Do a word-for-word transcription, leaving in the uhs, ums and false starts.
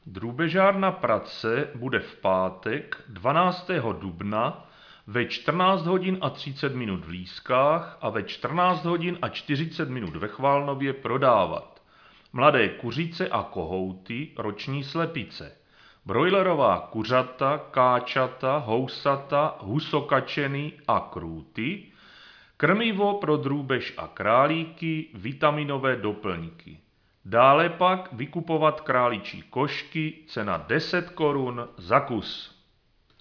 Drůbežárna Pratce bude v pátek dvanáctého dubna ve čtrnáct hodin a třicet minut v Lískách a ve čtrnáct hodin a čtyřicet minut ve Chválnově prodávat mladé kuřice a kohouty, roční slepice, brojlerová kuřata, káčata, housata, husokačeny a krůty, krmivo pro drůbež a králíky, vitaminové doplňky. Dále pak vykupovat králičí košky, cena deset korun za kus.